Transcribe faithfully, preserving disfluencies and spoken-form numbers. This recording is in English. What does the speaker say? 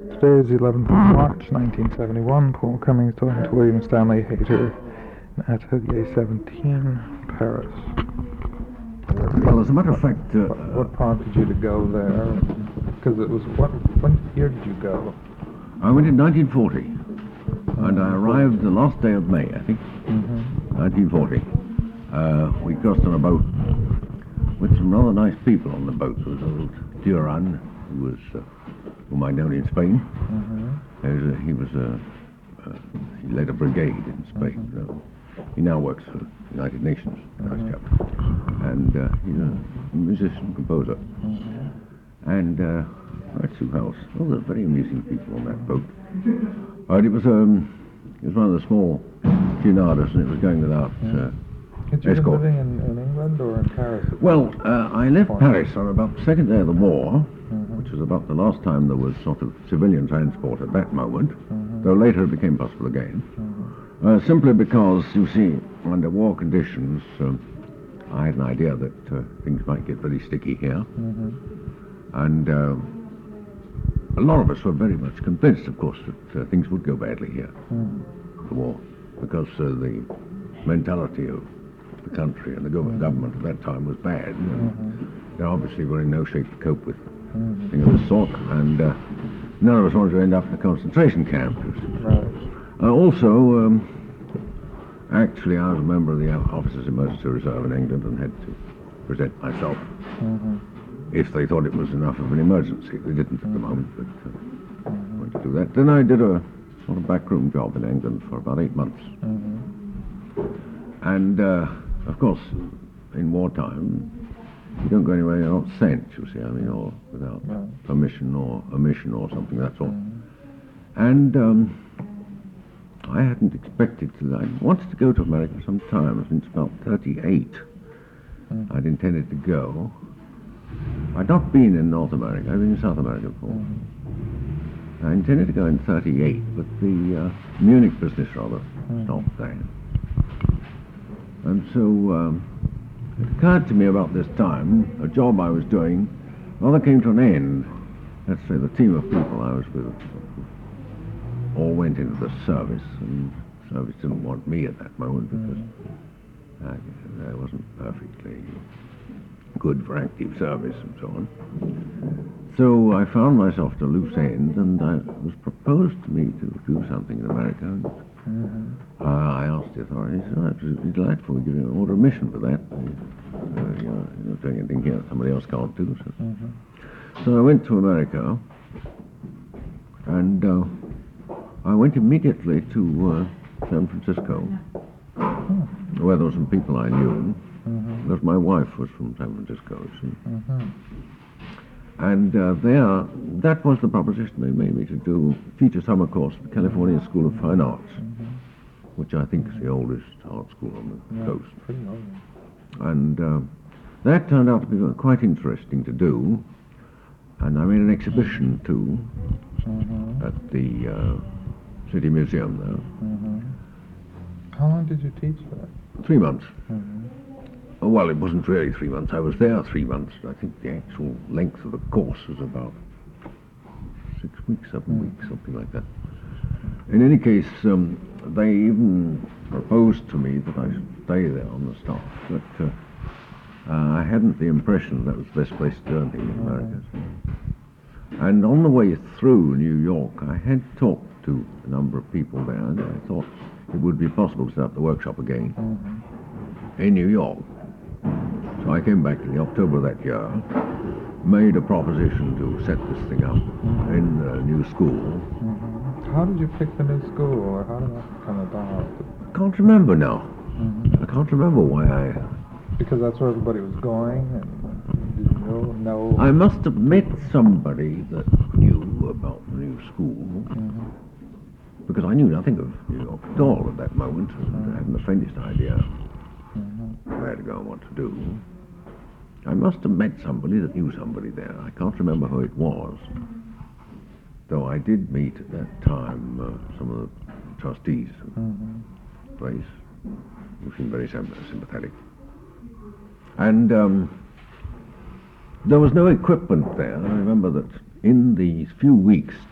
Today is the eleventh of March, nineteen seventy-one. Paul Cummings talking to William Stanley Hayter in Atelier seventeen, Paris. Well, as a matter of fact... Uh, what, what prompted you to go there? Because it was... What, when year did you go? I went in nineteen forty, mm-hmm. and I arrived the last day of May, I think, mm-hmm. nineteen forty. Uh, we crossed on a boat with some rather nice people on the boat. There was old Duran, who was... Uh, whom I'd known in Spain. Mm-hmm. He was, a, he, was a, uh, he led a brigade in Spain. Mm-hmm. So he now works for the United Nations, mm-hmm. nice chap. And uh, he's a musician, composer. Mm-hmm. And uh, that's Sue House. Well, there were very amusing people on that boat. But it was um, it was one of the small Cunardas, and it was going without uh, Did you escort. living in, in England or in Paris? Well, uh, I left Paris on about the second day of the war, mm-hmm. which was about the last time there was sort of civilian transport at that moment, mm-hmm. though later it became possible again. Mm-hmm. uh, simply because, you see, under war conditions, um, I had an idea that uh, things might get very sticky here. Mm-hmm. And uh, a lot of us were very much convinced, of course, that uh, things would go badly here, mm-hmm. the war, because uh, the mentality of the country and the government, mm-hmm. government at that time was bad. And mm-hmm. they obviously were in no shape to cope with mm-hmm. things of this sort, and uh, none of us wanted to end up in a concentration camp. Right. Uh, also, um, actually, I was a member of the Officers' Emergency Reserve in England and had to present myself mm-hmm. if they thought it was enough of an emergency. They didn't mm-hmm. at the moment, but uh, mm-hmm. wanted to do that. Then I did a sort of backroom job in England for about eight months. Mm-hmm. And, uh, of course, in wartime, you don't go anywhere you're not sent, you see, I mean, or without yeah. permission or a mission or something of that sort. Mm-hmm. And um, I hadn't expected to. I wanted to go to America some time, since about thirty-eight. Mm-hmm. I'd intended to go. I'd not been in North America, I'd been in South America before. Mm-hmm. I intended to go in thirty-eight, but the uh, Munich business rather mm-hmm. stopped there. And so um, it occurred to me about this time, a job I was doing rather came to an end. Let's say the team of people I was with all went into the service, and the service didn't want me at that moment because mm. I, I wasn't perfectly good for active service and so on. So I found myself at a loose end, and I, it was proposed to me to do something in America. And, mm-hmm. uh, I asked the authorities, oh, absolutely delightful, we give you an order of mission for that. Uh, you're, you're not doing anything here that somebody else can't do. So, mm-hmm. so I went to America, and uh, I went immediately to uh, San Francisco, mm-hmm. where there were some people I knew, mm-hmm. because my wife was from San Francisco, you see. Mm-hmm. And uh, there, that was the proposition they made me to do, teach a summer course at the California School of Fine Arts, mm-hmm. which I think is the oldest art school on the yeah, coast. Pretty old. And uh, that turned out to be quite interesting to do, and I made an exhibition too mm-hmm. at the uh, City Museum there. Mm-hmm. How long did you teach that? Three months. Mm-hmm. Oh, well, it wasn't really three months. I was there three months. I think the actual length of the course was about six weeks, seven mm. weeks, something like that. In any case, um, they even proposed to me that I should stay there on the staff, but uh, uh, I hadn't the impression that was the best place to learn in America. So. And on the way through New York, I had talked to a number of people there, and I thought it would be possible to set up the workshop again mm-hmm. in New York. So I came back in the October of that year, made a proposition to set this thing up mm-hmm. in the new school. Mm-hmm. How did you pick the new school, or how did that come about? I can't remember now. Mm-hmm. I can't remember why I... Because that's where everybody was going, and did you know? know? I must have met somebody that knew about the new school, mm-hmm. because I knew nothing of New York at all at that moment, and mm-hmm. I hadn't the faintest idea mm-hmm. where to go and what to do. I must have met somebody that knew somebody there. I can't remember who it was. Though I did meet at that time uh, some of the trustees of mm-hmm. the place, who seemed very sympathetic. And um, there was no equipment there. I remember that in these few weeks